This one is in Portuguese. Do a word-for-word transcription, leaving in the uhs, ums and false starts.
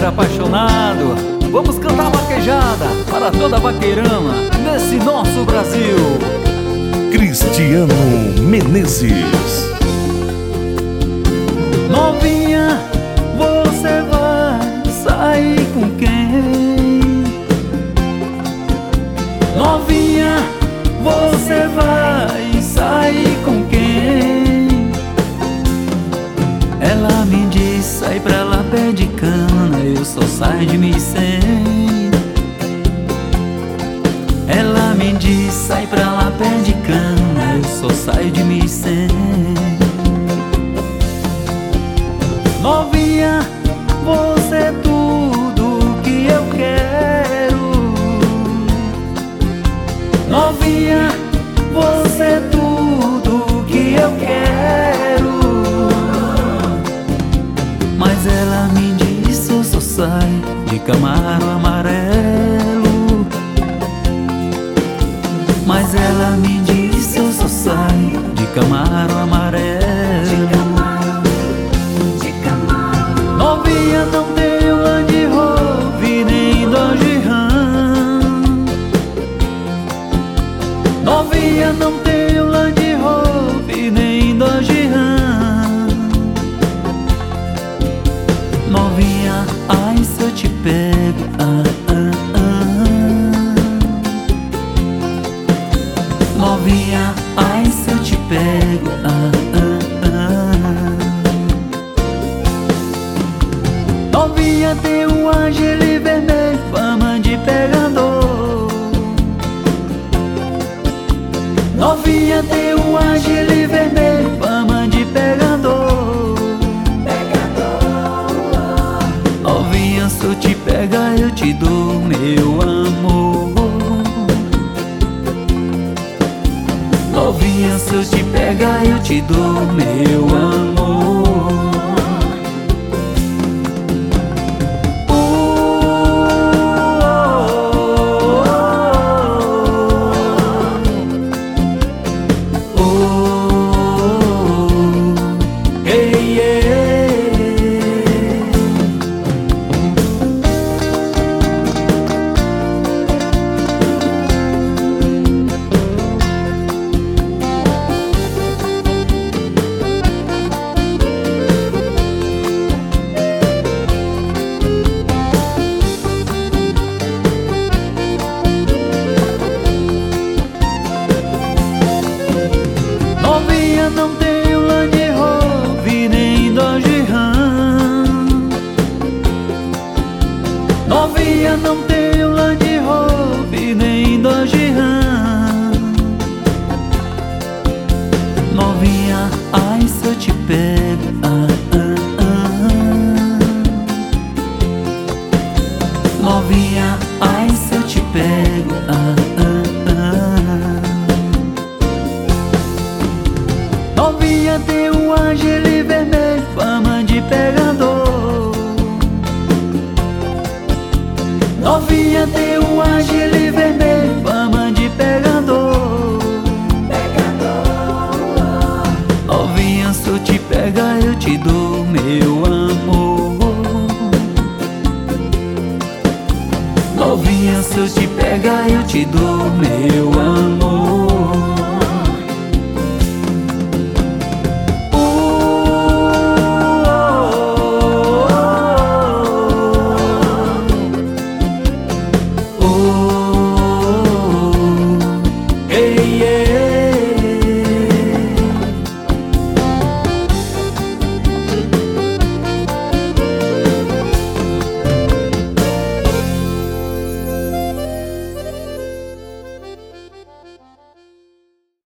vaqueiro apaixonado, vamos cantar vaquejada para toda vaqueirama nesse nosso Brasil. Cristiano Menezes. Novinha, você vai sair com quem? Novinha, você vai sair com quem? Ela me diz, sai pra lá pé de cana, eu só saio de mil e cem. Ela me diz, sai pra lá pé de cana, eu só saio de mil e cem. Novinha, você é tudo que eu quero. Novinha, você é tudo que eu quero. Mas ela me disse, eu só saio de Camaro amarelo. Mas ela me disse, eu só saio de Camaro amarelo. Novinha, não tenho Land Rover nem Dodge Ram. Novinha, não tenho Land Rover nem Dodge Ram. Novinha, ai se eu te pego, ah, ah, ah. Novinha, ai se eu te pego, ah, ah, ah. Novinha, tem um Angeli vermelho, fama de pegador. Novinha, tem um Angeli vermelho, fama de pegador. Novinha, se eu te pegar, eu te dou meu amor. Novinha, se eu te pegar, eu te dou meu amor. Novinha, não tenho Land Rover nem Dodge Ram. Novinha, não tenho Land Rover nem Dodge Ram. Novinha, ai se eu te pego, ah, ah, ah. Novinha, ai se eu te pego, ah, ah, ah. Novinha, tem um Angeli vermelho, fama de pegador. Novinha, tem um Angeli vermelho, fama de pegador. Novinha, se eu te pegar, eu te dou meu amor. Novinha, se eu te pegar, eu te dou meu amor.